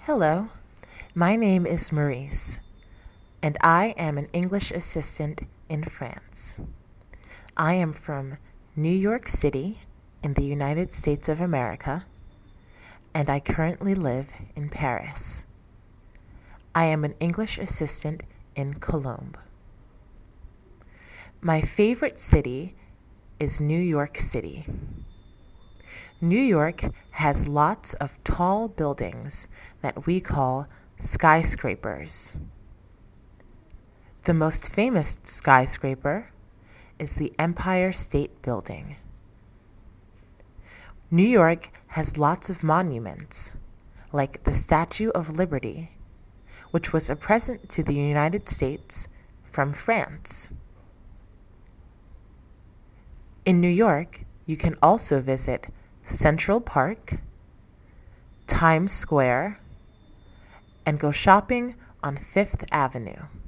Hello, my name is Maurice, and I am an English assistant in France. I am from New York City in the United States of America, and I currently live in Paris. I am an English assistant in Colombes. My favorite city is New York City. New York has lots of tall buildings that we call skyscrapers. The most famous skyscraper is the Empire State Building. New York has lots of monuments, like the Statue of Liberty, which was a present to the United States from France. In New York, you can also visit Central Park, Times Square, and go shopping on Fifth Avenue.